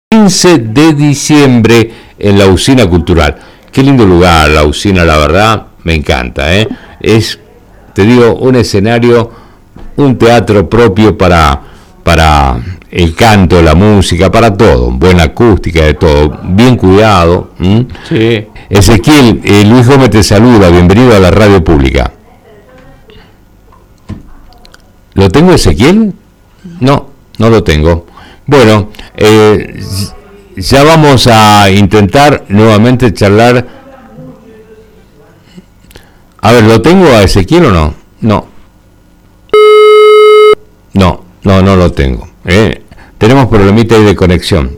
15 de diciembre en la Usina Cultural. Qué lindo lugar, la Usina, la verdad, me encanta, ¿eh? Es, te digo, un escenario, un teatro propio para el canto, la música, para todo, buena acústica, de todo, bien cuidado. Sí. Ezequiel, Luis Gómez te saluda, bienvenido a la radio pública. ¿Lo tengo, Ezequiel? No lo tengo. Bueno, ya vamos a intentar nuevamente charlar. A ver, ¿lo tengo a Ezequiel o no? No lo tengo. Tenemos problemita ahí de conexión.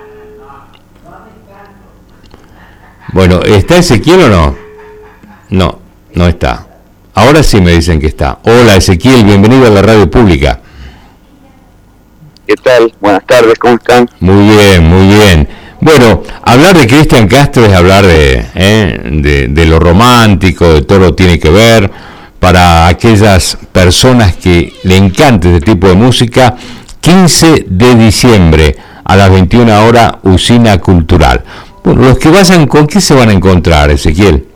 Bueno, ¿está Ezequiel o no? No está. Ahora sí me dicen que está. Hola, Ezequiel, bienvenido a la radio pública. ¿Qué tal? Buenas tardes, ¿cómo están? Muy bien. Bueno, hablar de Cristian Castro es hablar de lo romántico, de todo lo que tiene que ver, para aquellas personas que le encanta este tipo de música. 15 de diciembre a las 21 horas, Usina Cultural. Bueno, los que vayan, ¿con qué se van a encontrar, Ezequiel?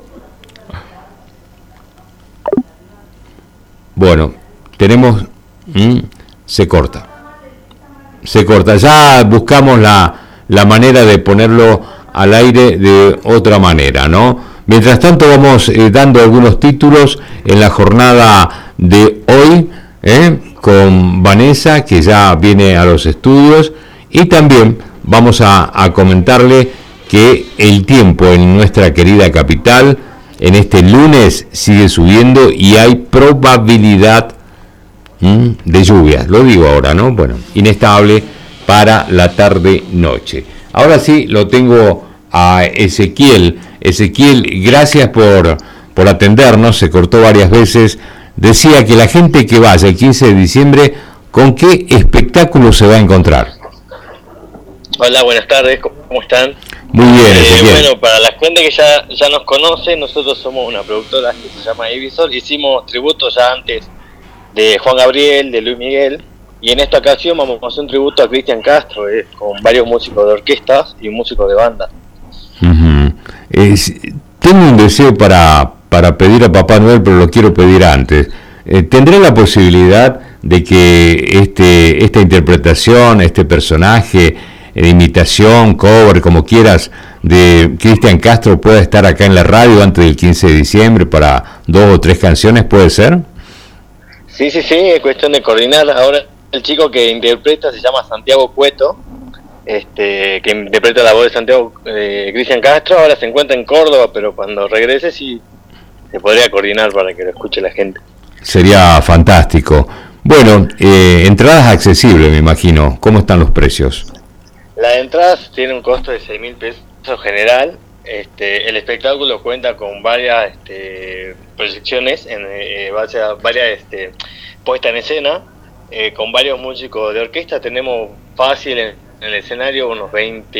Bueno, tenemos... Se corta, ya buscamos la manera de ponerlo al aire de otra manera, ¿no? Mientras tanto vamos dando algunos títulos en la jornada de hoy, con Vanessa, que ya viene a los estudios, y también vamos a comentarle que el tiempo en nuestra querida capital en este lunes sigue subiendo y hay probabilidad de lluvias, lo digo ahora, ¿no? Bueno, inestable para la tarde-noche. Ahora sí, lo tengo a Ezequiel. Ezequiel, gracias por atendernos, se cortó varias veces. Decía que la gente que vaya el 15 de diciembre, ¿con qué espectáculo se va a encontrar? Hola, buenas tardes, ¿cómo están? Muy bien, Ezequiel. Bueno, para la gente que ya nos conoce, nosotros somos una productora que se llama Evisol. Hicimos tributos ya antes de Juan Gabriel, de Luis Miguel, y en esta ocasión vamos a hacer un tributo a Cristian Castro, con varios músicos de orquestas y músicos de banda. Tengo un deseo para pedir a Papá Noel, pero lo quiero pedir antes. ¿Tendré la posibilidad de que esta interpretación, este personaje, imitación, cover, como quieras, de Cristian Castro pueda estar acá en la radio antes del 15 de diciembre para 2 o 3 canciones, puede ser? Sí, es cuestión de coordinar. Ahora el chico que interpreta se llama Santiago Cueto, que interpreta la voz de Santiago Cristian Castro. Ahora se encuentra en Córdoba, pero cuando regrese sí se podría coordinar para que lo escuche la gente. Sería fantástico. Bueno, entradas accesibles, me imagino. ¿Cómo están los precios? Las entradas tienen un costo de 6.000 pesos general. El espectáculo cuenta con varias proyecciones en base a varias puestas en escena, con varios músicos de orquesta. Tenemos fácil en el escenario unos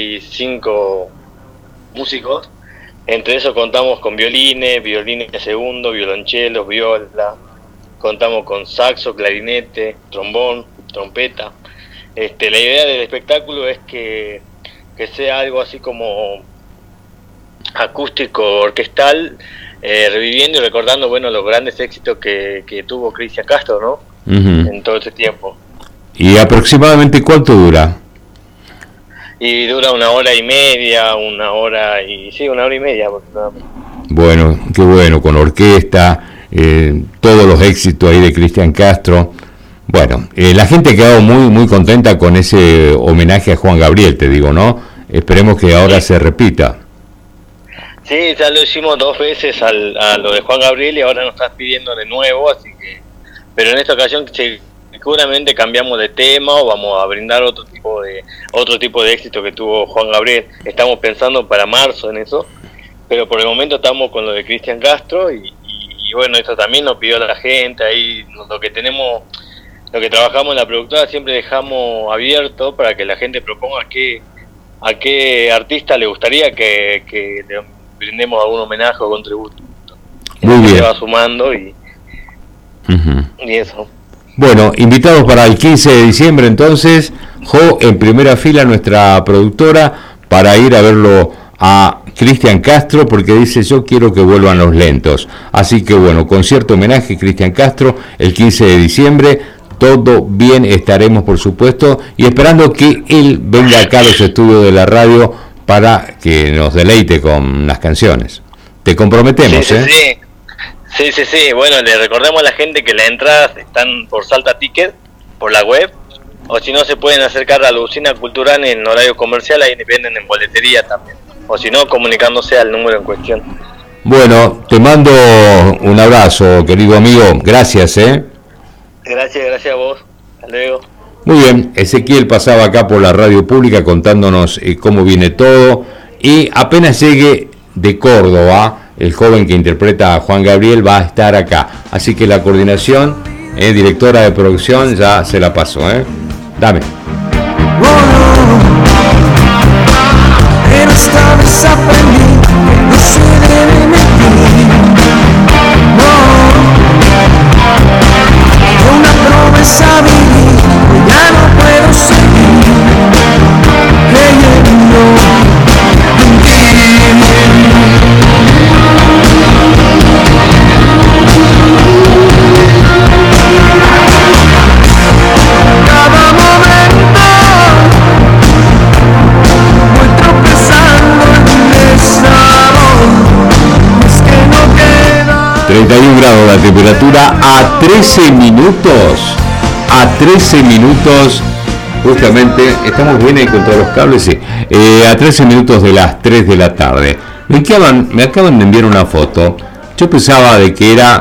25 músicos. Entre eso contamos con violines de segundo, violonchelos, viola. Contamos con saxo, clarinete, trombón, trompeta. La idea del espectáculo es que sea algo así como acústico, orquestal, reviviendo y recordando, bueno, los grandes éxitos que tuvo Cristian Castro, ¿no? En todo este tiempo. ¿Y aproximadamente cuánto dura? Y dura 1 hora y media, 1 hora y media aproximadamente. Bueno, qué bueno, con orquesta, todos los éxitos ahí de Cristian Castro. Bueno, la gente ha quedado muy contenta con ese homenaje a Juan Gabriel, te digo, ¿no? Esperemos que ahora se repita. Sí, ya lo hicimos 2 veces a lo de Juan Gabriel y ahora nos estás pidiendo de nuevo, así que... Pero en esta ocasión seguramente cambiamos de tema o vamos a brindar otro tipo de éxito que tuvo Juan Gabriel. Estamos pensando para marzo en eso, pero por el momento estamos con lo de Cristian Castro y bueno, esto también nos pidió la gente, ahí lo que trabajamos en la productora siempre dejamos abierto para que la gente proponga a qué artista le gustaría que le brindemos algún homenaje o contributo. Muy bien. Se va sumando y eso. Bueno, invitados para el 15 de diciembre entonces, Jo en primera fila, nuestra productora, para ir a verlo a Cristian Castro, porque dice: yo quiero que vuelvan los lentos. Así que bueno, concierto homenaje Cristian Castro el 15 de diciembre. Todo bien, estaremos por supuesto, y esperando que él venga acá a los estudios de la radio para que nos deleite con las canciones. Te comprometemos, sí. Sí. Bueno, le recordamos a la gente que las entradas están por Salta Ticket, por la web, o si no se pueden acercar a la Usina Cultural en horario comercial, ahí venden en boletería también, o si no, comunicándose al número en cuestión. Bueno, te mando un abrazo, querido amigo, gracias, Gracias a vos, hasta luego. Muy bien, Ezequiel pasaba acá por la radio pública contándonos cómo viene todo, y apenas llegue de Córdoba, el joven que interpreta a Juan Gabriel va a estar acá, así que la coordinación, directora de producción, ya se la pasó, dame. Pero esta vez aprendí que no se debe mentir, una promesa viví, ya no puedo seguir creyendo en ti. Cada momento voy tropezando en esa voz, es que no queda 31 grados la temperatura, a 13 minutos, justamente, estamos bien ahí con todos los cables, sí, a 13 minutos de las 3 de la tarde. Me acaban de enviar una foto, yo pensaba de que era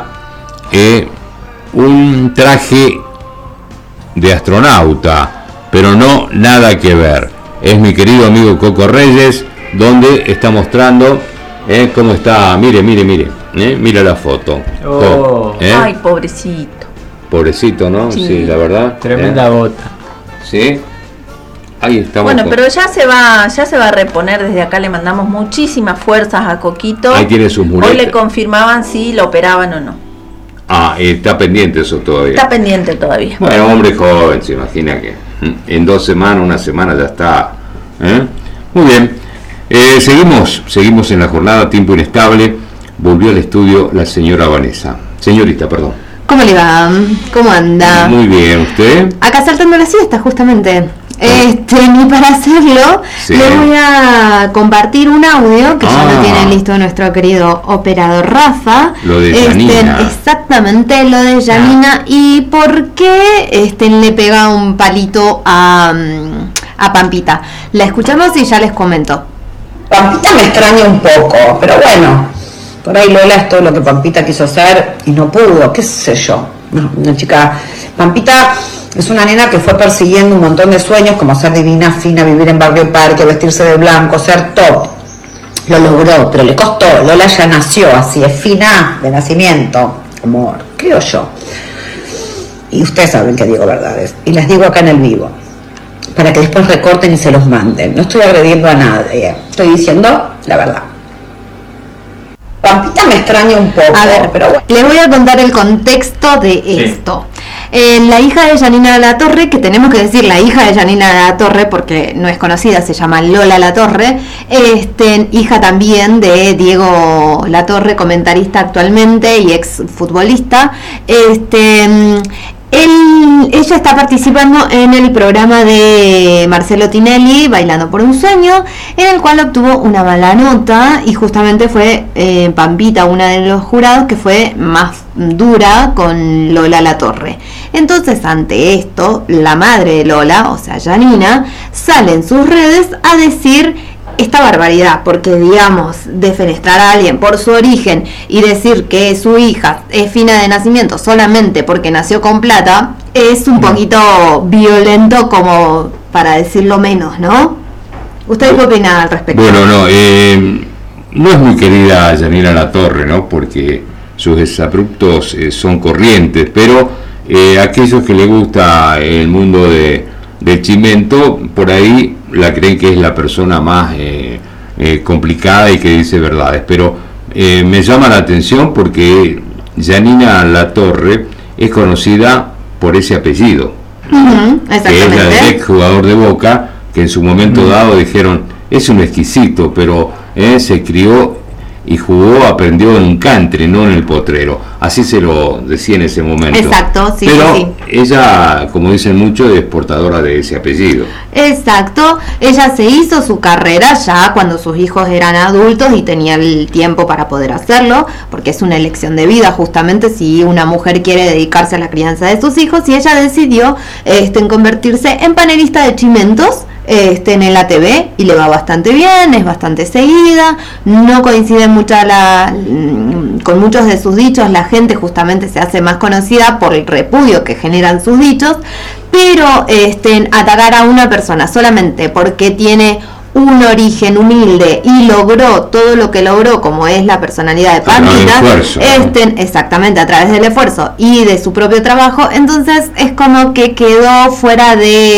un traje de astronauta, pero no, nada que ver. Es mi querido amigo Coco Reyes, donde está mostrando cómo está, mire, mira la foto. Ay, pobrecito. Pobrecito, ¿no? Sí, la verdad. Tremenda bota. Sí. Ahí estamos. Bueno, pero ya se va a reponer. Desde acá le mandamos muchísimas fuerzas a Coquito. Ahí tiene sus muletas. Hoy le confirmaban si lo operaban o no. Está pendiente eso todavía. Está pendiente todavía. Bueno, hombre joven, se imagina que en 2 semanas, una semana ya está. Muy bien. Seguimos en la jornada Tiempo Inestable. Volvió al estudio la señora Vanessa. Señorita, perdón. ¿Cómo le va? ¿Cómo anda? Muy bien, ¿usted? Acá saltando la siesta, justamente. Y para hacerlo, sí, le voy a compartir un audio que ya lo tiene listo nuestro querido operador Rafa. Lo de Janina. Exactamente, lo de Janina. Y por qué le pega un palito a Pampita. La escuchamos y ya les comento. Pampita me extraña un poco, pero bueno, por ahí Lola es todo lo que Pampita quiso hacer y no pudo, qué sé yo. Una chica, Pampita es una nena que fue persiguiendo un montón de sueños, como ser divina, fina, vivir en Barrio Parque, vestirse de blanco, ser top. Lo logró, pero le costó. Lola ya nació así, es fina de nacimiento, como creo yo. Y ustedes saben que digo verdades, y las digo acá en el vivo, para que después recorten y se los manden. No estoy agrediendo a nadie, estoy diciendo la verdad. Pampita me extraña un poco. A ver, pero bueno. les voy a contar el contexto de esto. La hija de Janina Latorre, que tenemos que decir la hija de Janina Latorre porque no es conocida, se llama Lola Latorre, hija también de Diego Latorre, comentarista actualmente y ex futbolista. Ella está participando en el programa de Marcelo Tinelli, Bailando por un Sueño, en el cual obtuvo una mala nota y justamente fue Pampita, una de los jurados que fue más dura con Lola Latorre. Entonces, ante esto, la madre de Lola, o sea, Janina, sale en sus redes a decir esta barbaridad, porque digamos, defenestrar a alguien por su origen y decir que su hija es fina de nacimiento solamente porque nació con plata, es un poquito violento, como para decirlo menos, ¿no? ¿Usted qué opina al respecto? Bueno, no es muy querida Janina Latorre, ¿no? Porque sus exabruptos son corrientes, pero aquellos que le gusta el mundo del chimento, por ahí la creen que es la persona más complicada y que dice verdades, pero me llama la atención porque Janina Latorre es conocida por ese apellido, que es la del ex jugador de Boca, que en su momento dado dijeron, es un exquisito, pero se crió y jugó, aprendió en un country, no en el potrero. Así se lo decía en ese momento. Exacto, sí. Pero sí. ella, como dicen muchos, es portadora de ese apellido. Exacto, ella se hizo su carrera ya cuando sus hijos eran adultos y tenía el tiempo para poder hacerlo, porque es una elección de vida justamente si una mujer quiere dedicarse a la crianza de sus hijos, y ella decidió en convertirse en panelista de chimentos en la TV, y le va bastante bien, es bastante seguida, no coincide mucho con muchos de sus dichos, la gente justamente se hace más conocida por el repudio que generan sus dichos, pero atacar a una persona solamente porque tiene un origen humilde y logró todo lo que logró, como es la personalidad de Pampita, exactamente, a través del esfuerzo y de su propio trabajo, entonces es como que quedó fuera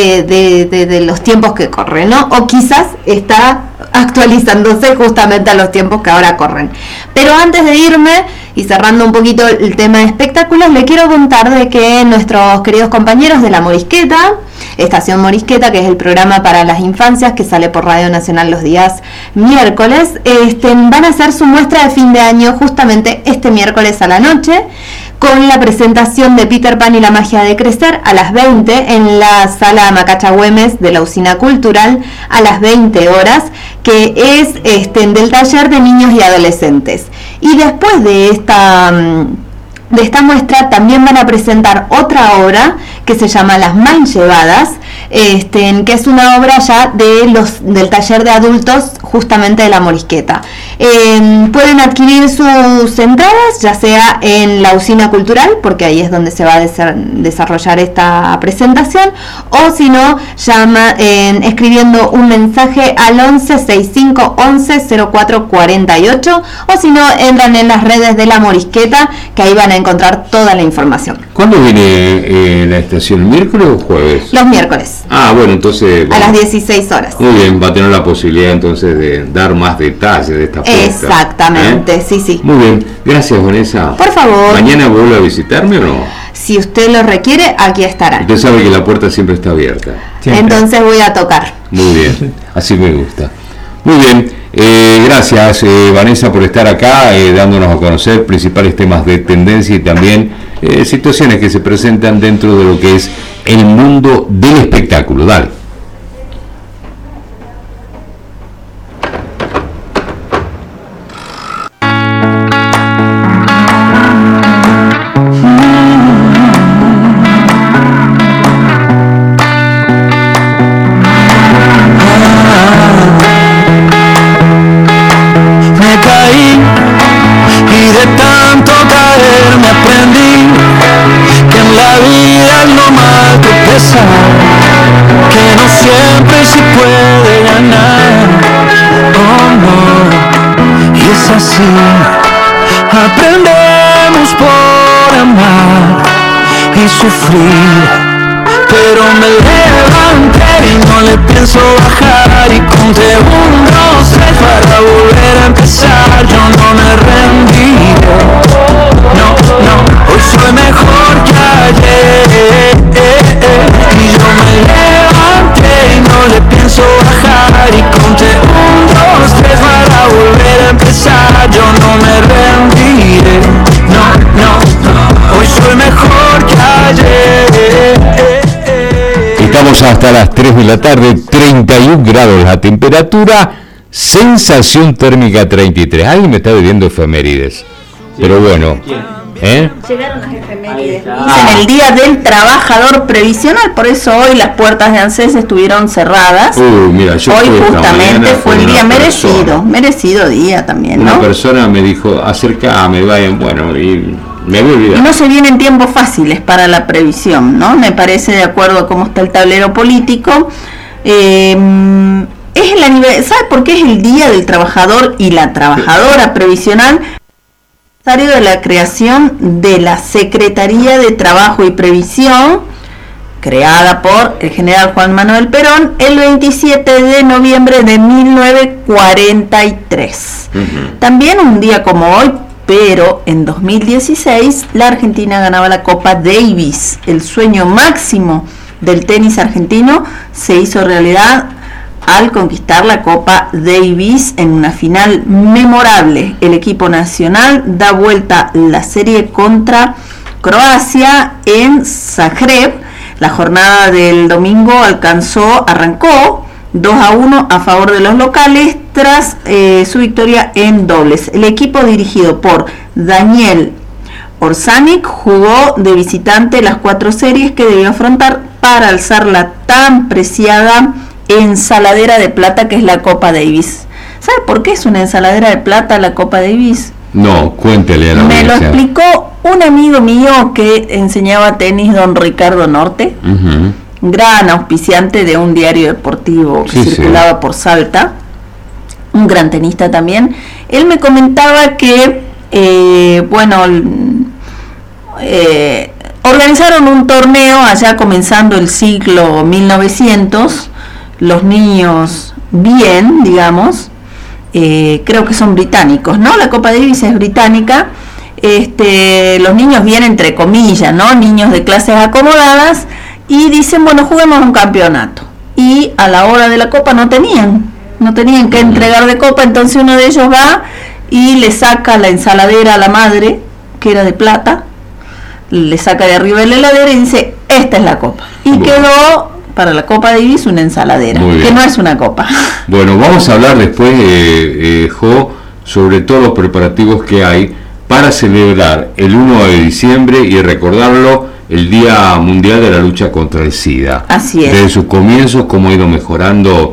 de los tiempos que corren, ¿no? O quizás está actualizándose justamente a los tiempos que ahora corren. Pero antes de irme y cerrando un poquito el tema de espectáculos, le quiero contar de que nuestros queridos compañeros de La Morisqueta, Estación Morisqueta, que es el programa para las infancias que sale por Radio Nacional los días miércoles, van a hacer su muestra de fin de año justamente este miércoles a la noche, con la presentación de Peter Pan y la magia de crecer a las 20 en la sala Macacha Güemes de la Usina Cultural a las 20 horas, que es del taller de niños y adolescentes. Y después de esta muestra también van a presentar otra obra que se llama Las Manllevadas, que es una obra ya del taller de adultos justamente de La Morisqueta. Pueden adquirir sus entradas ya sea en la Usina Cultural, porque ahí es donde se va a desarrollar esta presentación, o si no, escribiendo un mensaje al 11 65 11 04 48, o si no, entran en las redes de La Morisqueta, que ahí van a encontrar toda la información. ¿Cuándo viene la estación? ¿Miércoles o jueves? Los miércoles. Ah, bueno, entonces... A las 16 horas. Muy bien, va a tener la posibilidad entonces de dar más detalles de esta fiesta. Exactamente, sí. Muy bien, gracias Vanessa. Por favor. ¿Mañana vuelve a visitarme o no? Si usted lo requiere, aquí estará. Usted sabe que la puerta siempre está abierta. Siempre. Entonces voy a tocar. Muy bien, así me gusta. Muy bien, gracias Vanessa por estar acá, dándonos a conocer principales temas de tendencia y también situaciones que se presentan dentro de lo que es el mundo del espectáculo. Dale. Que no siempre se puede ganar, oh no, y es así, aprendemos por amar y sufrir, pero me levanté y no le pienso bajar y conté 1, 2, 3 para volver a empezar, yo no me rendiré, no, hoy soy mejor que ayer, y yo me levanté y no le pienso bajar y conté 1, 2, 3 para volver a empezar, yo no me rendiré, no, hoy soy mejor que ayer. Estamos hasta las 3 de la tarde, 31 grados la temperatura, sensación térmica 33. Alguien me está bebiendo efemérides, pero bueno. Llegaron las efemérides en el Día del Trabajador Previsional, por eso hoy las puertas de ANSES estuvieron cerradas. Mira, hoy justamente fue el día merecido día también, ¿no? Una persona me dijo, acércame, vayan, bueno, y me voy a olvidar. Y no se vienen tiempos fáciles para la previsión, ¿no? Me parece, de acuerdo a cómo está el tablero político. Es el aniversario, ¿sabe por qué es el Día del Trabajador y la Trabajadora Previsional? De la creación de la Secretaría de Trabajo y Previsión, creada por el general Juan Manuel Perón el 27 de noviembre de 1943. También un día como hoy, pero en 2016, la Argentina ganaba la Copa Davis, el sueño máximo del tenis argentino se hizo realidad al conquistar la Copa Davis en una final memorable. El equipo nacional da vuelta la serie contra Croacia en Zagreb. La jornada del domingo arrancó 2-1 a favor de los locales tras su victoria en dobles. El equipo dirigido por Daniel Orsanic jugó de visitante las 4 series que debió afrontar para alzar la tan preciada ensaladera de plata que es la Copa Davis. ¿Sabe por qué es una ensaladera de plata la Copa Davis? No, cuéntele a la Me lo audiencia. explicó un amigo mío que enseñaba tenis, don Ricardo Norte, gran auspiciante de un diario deportivo que circulaba por Salta, un gran tenista también. Él me comentaba que organizaron un torneo allá comenzando el siglo 1900, los niños bien, digamos, creo que son británicos, ¿no? La Copa Davis es británica, los niños bien entre comillas, ¿no? Niños de clases acomodadas, y dicen, bueno, juguemos un campeonato. Y a la hora de la copa no tenían que entregar de copa, entonces uno de ellos va y le saca la ensaladera a la madre, que era de plata, le saca de arriba de la heladera y dice, esta es la copa. Y quedó para la Copa Davis una ensaladera, que no es una copa. Bueno, vamos a hablar después, Jo, sobre todos los preparativos que hay para celebrar el 1 de diciembre y recordarlo el Día Mundial de la Lucha contra el SIDA. Así es. Desde sus comienzos, cómo ha ido mejorando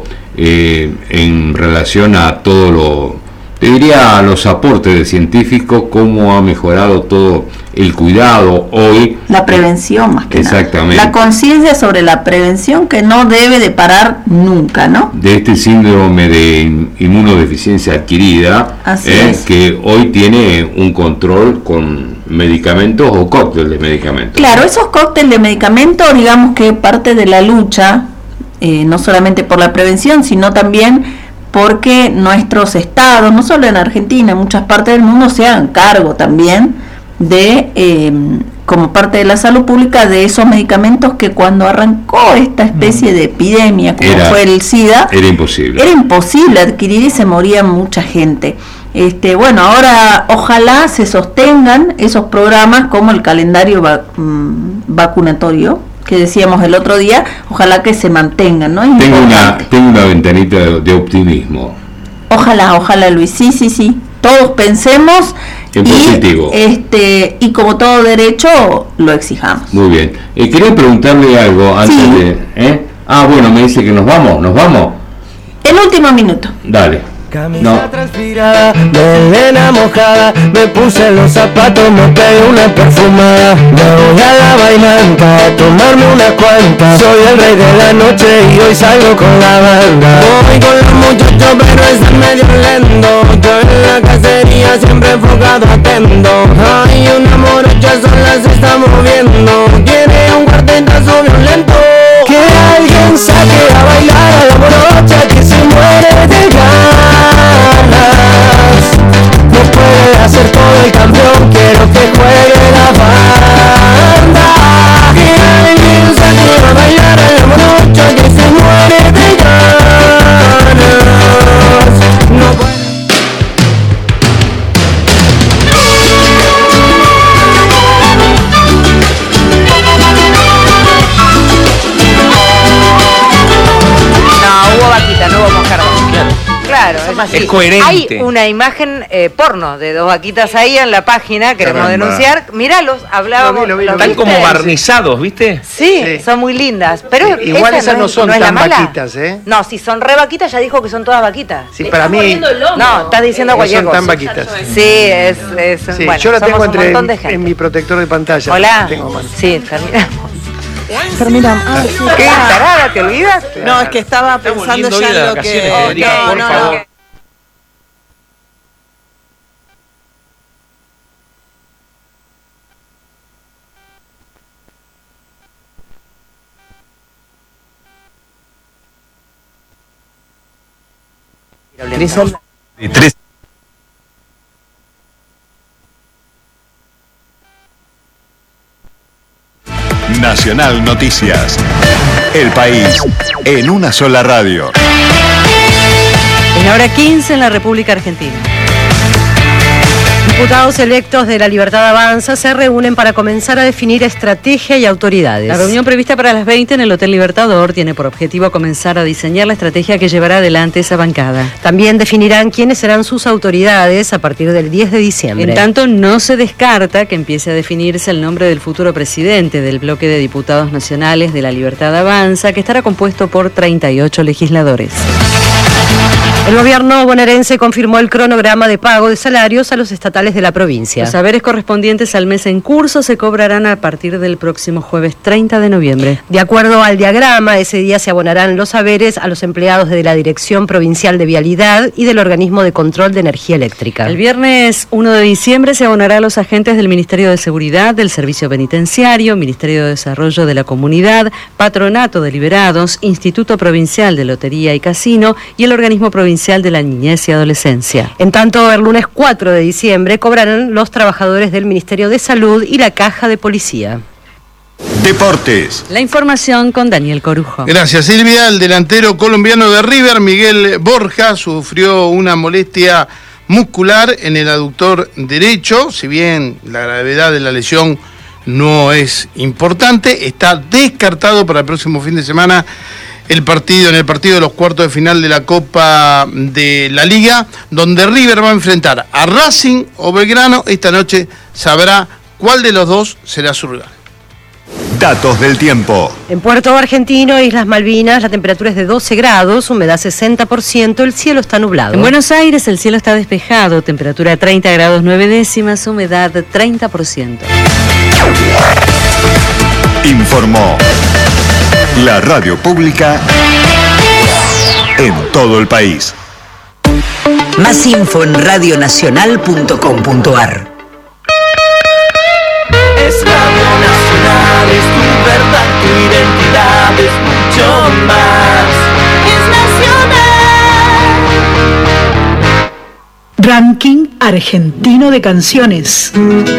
en relación a todo lo, te diría, los aportes de científicos, cómo ha mejorado todo el cuidado hoy. La prevención más que exactamente. Nada. La conciencia sobre la prevención que no debe de parar nunca, ¿no? De este síndrome de inmunodeficiencia adquirida, que hoy tiene un control con medicamentos o cóctel de medicamentos. Claro, esos cócteles de medicamentos, digamos que parte de la lucha, no solamente por la prevención, sino también porque nuestros estados, no solo en Argentina, en muchas partes del mundo, se hagan cargo también de, como parte de la salud pública, de esos medicamentos que cuando arrancó esta especie de epidemia, como fue el SIDA, era imposible. Era imposible adquirir y se moría mucha gente. Bueno, ahora ojalá se sostengan esos programas como el calendario vacunatorio que decíamos el otro día, ojalá que se mantengan, ¿no? Tengo una ventanita de optimismo. Ojalá, Luis, sí. Todos pensemos en positivo. Y como todo derecho lo exijamos. Muy bien. Quería preguntarle algo antes de... bueno, me dice que nos vamos. El último minuto. Dale. Camisa transpirada, melena mojada, me puse los zapatos, me pegué una perfumada. Me voy a la bailanta a tomarme unas cuantas. Soy el rey de la noche y hoy salgo con la banda. Voy con los muchachos pero es medio lento. Yo en la cacería siempre enfocado atento. Hay una morocha sola se está moviendo. Tiene un cuartetazo violento. Que alguien saque a bailar a la morocha que se muere de ganas. No puede hacer todo el campeón, quiero que juegue la banda. Que alguien saque a bailar a la morocha que se muere de ganas. No puede. No hubo moscardón. Claro, es así. Es coherente. Hay una imagen porno de 2 vaquitas ahí en la página, queremos denunciar. Míralos, hablábamos. Lo vi. Están como barnizados, ¿viste? Sí, son muy lindas. Pero igual esas no son tan vaquitas, ¿eh? No, si son re vaquitas, ya dijo que son todas vaquitas. Sí, para mí. No, estás diciendo cualquier cosa. No son tan vaquitas. Sí, es sí, bueno, yo la tengo en mi protector de pantalla. Hola. Tengo sí, terminamos. Terminamos. ¿Qué tarada? ¿Te olvidas? No, es que estaba pensando ya en lo que... por favor. Nacional. Nacional Noticias. El país en una sola radio. Es la hora 15 en la República Argentina. Diputados electos de La Libertad Avanza se reúnen para comenzar a definir estrategia y autoridades. La reunión prevista para las 20 en el Hotel Libertador tiene por objetivo comenzar a diseñar la estrategia que llevará adelante esa bancada. También definirán quiénes serán sus autoridades a partir del 10 de diciembre. En tanto, no se descarta que empiece a definirse el nombre del futuro presidente del bloque de diputados nacionales de La Libertad Avanza, que estará compuesto por 38 legisladores. El gobierno bonaerense confirmó el cronograma de pago de salarios a los estatales de la provincia. Los saberes correspondientes al mes en curso se cobrarán a partir del próximo jueves 30 de noviembre. De acuerdo al diagrama, ese día se abonarán los saberes a los empleados de la Dirección Provincial de Vialidad y del Organismo de Control de Energía Eléctrica. El viernes 1 de diciembre se abonará a los agentes del Ministerio de Seguridad, del Servicio Penitenciario, Ministerio de Desarrollo de la Comunidad, Patronato de Liberados, Instituto Provincial de Lotería y Casino y el Organismo Provincial de la Niñez y Adolescencia. En tanto, el lunes 4 de diciembre cobrarán los trabajadores del Ministerio de Salud y la Caja de Policía. Deportes. La información con Daniel Corujo. Gracias, Silvia. El delantero colombiano de River, Miguel Borja, sufrió una molestia muscular en el aductor derecho. Si bien la gravedad de la lesión no es importante, está descartado para el próximo fin de semana en el partido de los cuartos de final de la Copa de la Liga, donde River va a enfrentar a Racing o Belgrano. Esta noche sabrá cuál de los dos será su rival. Datos del tiempo. En Puerto Argentino, Islas Malvinas, la temperatura es de 12 grados, humedad 60%, el cielo está nublado. En Buenos Aires el cielo está despejado, temperatura 30 grados 9 décimas, humedad 30%. Informó la radio pública en todo el país. Más info en radionacional.com.ar. Es Radio Nacional, es tu verdad, tu identidad, es mucho más. Es Nacional. Ranking argentino de canciones.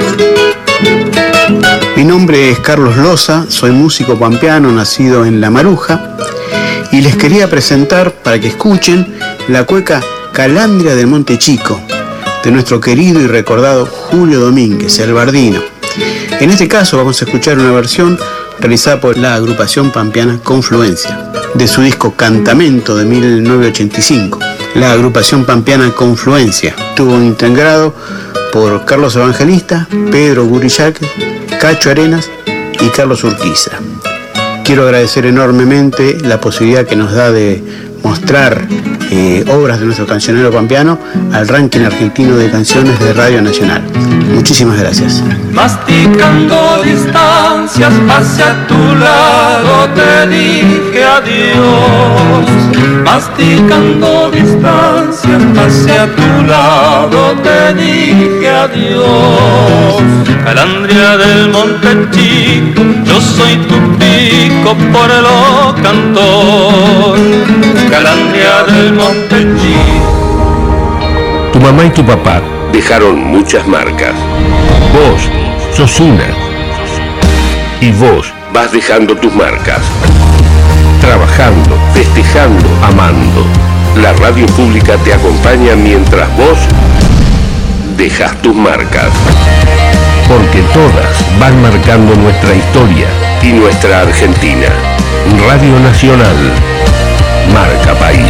Mi nombre es Carlos Loza, soy músico pampeano nacido en La Maruja y les quería presentar para que escuchen la cueca Calandria del Monte Chico de nuestro querido y recordado Julio Domínguez, el bardino. En este caso vamos a escuchar una versión realizada por la agrupación pampeana Confluencia de su disco Cantamento de 1985. La agrupación pampeana Confluencia estuvo integrado por Carlos Evangelista, Pedro Gurillac, Cacho Arenas y Carlos Urquiza. Quiero agradecer enormemente la posibilidad que nos da de mostrar obras de nuestro cancionero pampeano al ranking argentino de canciones de Radio Nacional. Muchísimas gracias. Masticando distancias hacia tu lado te dije adiós. Masticando distancias hacia tu lado te dije adiós. Calandria del Monte Chico, yo soy tu pico por lo cantor. Calandria del Monte Chico. Tu mamá y tu papá dejaron muchas marcas. Vos sos una. Y vos vas dejando tus marcas. Trabajando, festejando, amando. La radio pública te acompaña mientras vos dejas tus marcas. Porque todas van marcando nuestra historia y nuestra Argentina. Radio Nacional. Marca país.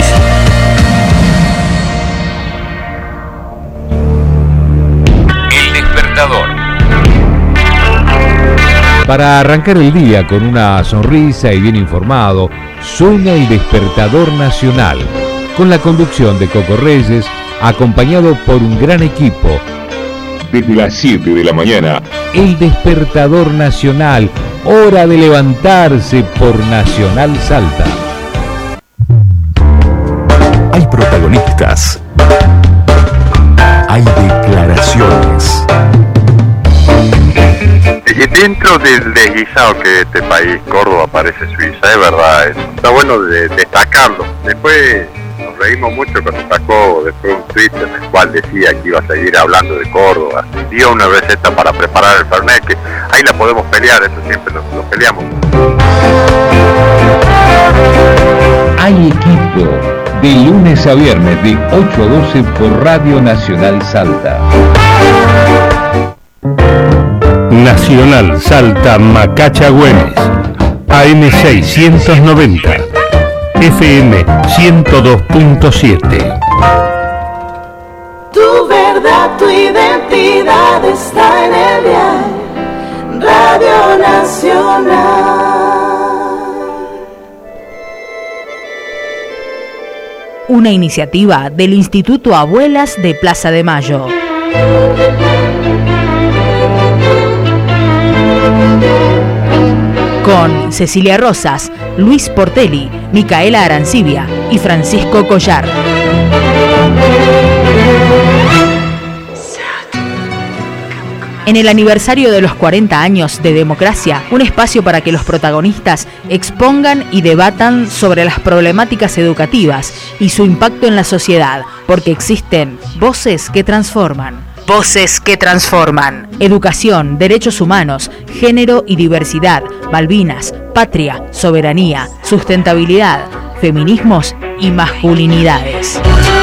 El despertador. Para arrancar el día con una sonrisa y bien informado, suena el Despertador Nacional, con la conducción de Coco Reyes, acompañado por un gran equipo. Desde las 7 de la mañana. El Despertador Nacional, hora de levantarse por Nacional Salta. Hay protagonistas. Hay declaraciones. Dentro del desguisado que este país, Córdoba, parece Suiza, es verdad, está bueno de destacarlo. Después, no reímos mucho cuando sacó después un tweet en el cual decía que iba a seguir hablando de Córdoba. Dio una receta para preparar el Fernet, que ahí la podemos pelear, eso siempre lo peleamos. Hay equipo, de lunes a viernes de 8 a 12 por Radio Nacional Salta. Nacional Salta Macacha Güemes, AM 690, FM 102.7. Tu verdad, tu identidad está en el dial Radio Nacional. Una iniciativa del Instituto Abuelas de Plaza de Mayo. Con Cecilia Rosas, Luis Portelli, Micaela Arancibia y Francisco Collar. En el aniversario de los 40 años de democracia, un espacio para que los protagonistas expongan y debatan sobre las problemáticas educativas y su impacto en la sociedad, porque existen voces que transforman. Voces que transforman. Educación, derechos humanos, género y diversidad, Malvinas, patria, soberanía, sustentabilidad, feminismos y masculinidades.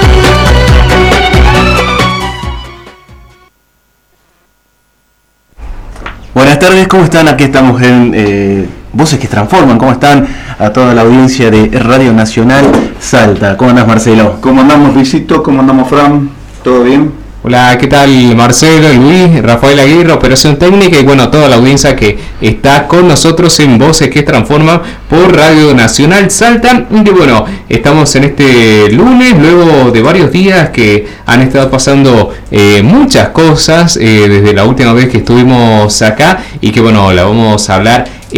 Buenas tardes, ¿cómo están? Aquí estamos en Voces que Transforman. ¿Cómo están? A toda la audiencia de Radio Nacional Salta. ¿Cómo andás, Marcelo? ¿Cómo andamos, Luisito? ¿Cómo andamos, Fran? ¿Todo bien? Hola, ¿qué tal? Marcelo, Luis, Rafael Aguirre, operación técnica y bueno, toda la audiencia que está con nosotros en Voces que Transforman por Radio Nacional Salta. Y bueno, estamos en este lunes, luego de varios días que han estado pasando muchas cosas desde la última vez que estuvimos acá y que bueno, la vamos a hablar